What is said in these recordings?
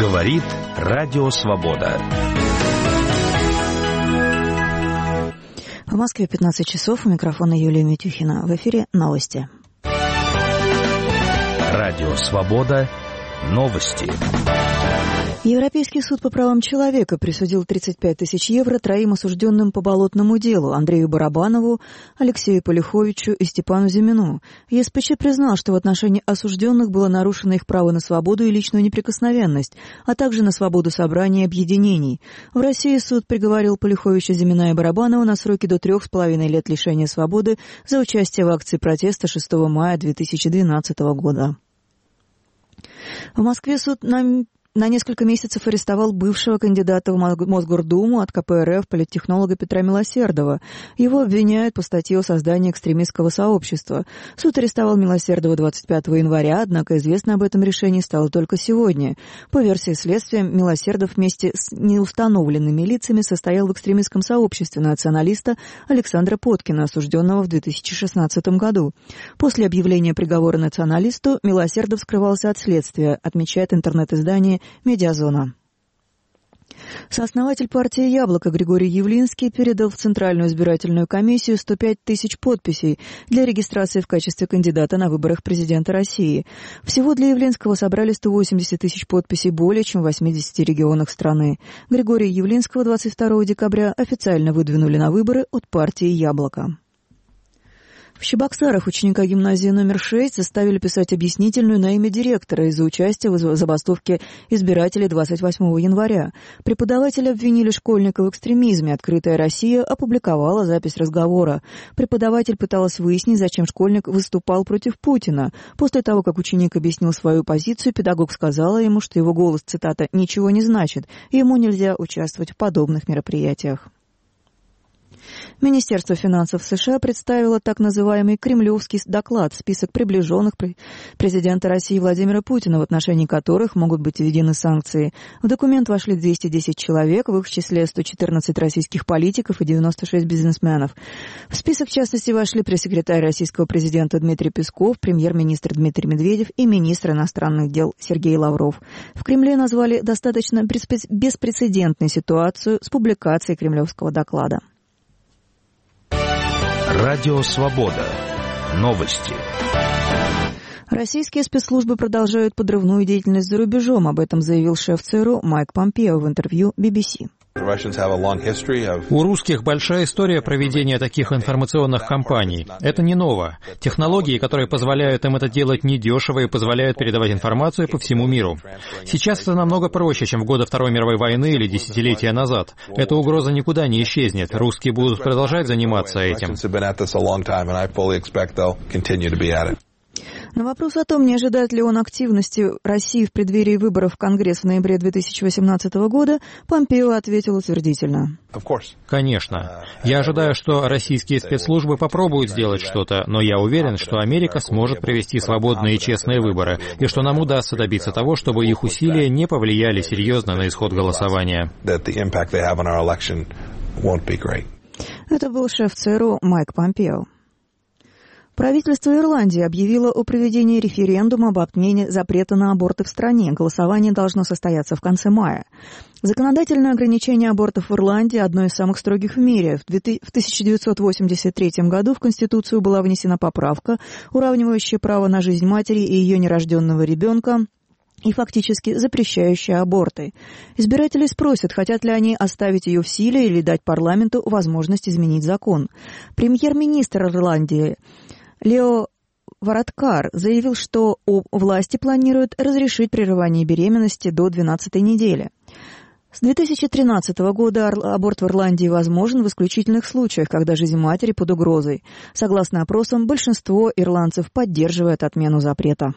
Говорит Радио Свобода. В Москве 15 часов. У микрофона Юлия Митюхина. В эфире новости. Радио Свобода. Новости. Европейский суд по правам человека присудил 35 тысяч евро троим осужденным по болотному делу: Андрею Барабанову, Алексею Полиховичу и Степану Зимину. ЕСПЧ признал, что в отношении осужденных было нарушено их право на свободу и личную неприкосновенность, а также на свободу собраний и объединений. В России суд приговорил Полиховича, Зимина и Барабанова на сроки до 3,5 лет лишения свободы за участие в акции протеста 6 мая 2012 года. В Москве суд на несколько месяцев арестовал бывшего кандидата в Мосгордуму от КПРФ политтехнолога Петра Милосердова. Его обвиняют по статье о создании экстремистского сообщества. Суд арестовал Милосердова 25 января, однако известно об этом решении стало только сегодня. По версии следствия, Милосердов вместе с неустановленными лицами состоял в экстремистском сообществе националиста Александра Поткина, осужденного в 2016 году. После объявления приговора националисту Милосердов скрывался от следствия, отмечает интернет-издание «Медиазона». Сооснователь партии «Яблоко» Григорий Явлинский передал в Центральную избирательную комиссию 105 тысяч подписей для регистрации в качестве кандидата на выборах президента России. Всего для Явлинского собрали 180 тысяч подписей более чем в 80 регионах страны. Григория Явлинского 22 декабря официально выдвинули на выборы от партии «Яблоко». В Чебоксарах ученика гимназии номер 6 заставили писать объяснительную на имя директора из-за участия в забастовке избирателей 28 января. Преподаватели обвинили школьника в экстремизме. «Открытая Россия» опубликовала запись разговора. Преподаватель пыталась выяснить, зачем школьник выступал против Путина. После того, как ученик объяснил свою позицию, педагог сказала ему, что его голос, цитата, «ничего не значит», и ему нельзя участвовать в подобных мероприятиях. Министерство финансов США представило так называемый кремлевский доклад, список приближенных президента России Владимира Путина, в отношении которых могут быть введены санкции. В документ вошли 210 человек, в их числе 114 российских политиков и 96 бизнесменов. В список, в частности, вошли пресс-секретарь российского президента Дмитрий Песков, премьер-министр Дмитрий Медведев и министр иностранных дел Сергей Лавров. В Кремле назвали достаточно беспрецедентной ситуацию с публикацией кремлевского доклада. Радио Свобода. Новости. Российские спецслужбы продолжают подрывную деятельность за рубежом. Об этом заявил шеф ЦРУ Майк Помпео в интервью BBC. У русских большая история проведения таких информационных кампаний. Это не ново. Технологии, которые позволяют им это делать недешево и позволяют передавать информацию по всему миру. Сейчас это намного проще, чем в годы Второй мировой войны или десятилетия назад. Эта угроза никуда не исчезнет. Русские будут продолжать заниматься этим. На вопрос о том, не ожидает ли он активности России в преддверии выборов в Конгресс в ноябре 2018 года, Помпео ответил утвердительно. Конечно. Я ожидаю, что российские спецслужбы попробуют сделать что-то, но я уверен, что Америка сможет провести свободные и честные выборы, и что нам удастся добиться того, чтобы их усилия не повлияли серьезно на исход голосования. Это был шеф ЦРУ Майк Помпео. Правительство Ирландии объявило о проведении референдума об отмене запрета на аборты в стране. Голосование должно состояться в конце мая. Законодательное ограничение абортов в Ирландии одно из самых строгих в мире. В 1983 году в Конституцию была внесена поправка, уравнивающая право на жизнь матери и ее нерожденного ребенка, и фактически запрещающая аборты. Избиратели спросят, хотят ли они оставить ее в силе или дать парламенту возможность изменить закон. Премьер-министр Ирландии Лео Варадкар заявил, что власти планируют разрешить прерывание беременности до 12-й недели. С 2013 года аборт в Ирландии возможен в исключительных случаях, когда жизнь матери под угрозой. Согласно опросам, большинство ирландцев поддерживает отмену запрета.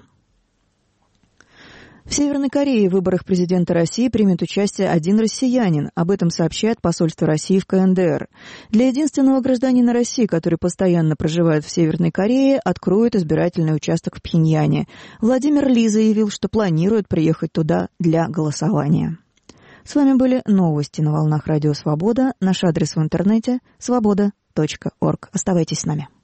В Северной Корее в выборах президента России примет участие один россиянин. Об этом сообщает посольство России в КНДР. Для единственного гражданина России, который постоянно проживает в Северной Корее, откроют избирательный участок в Пхеньяне. Владимир Ли заявил, что планирует приехать туда для голосования. С вами были новости на волнах Радио Свобода. Наш адрес в интернете – svoboda.org. Оставайтесь с нами.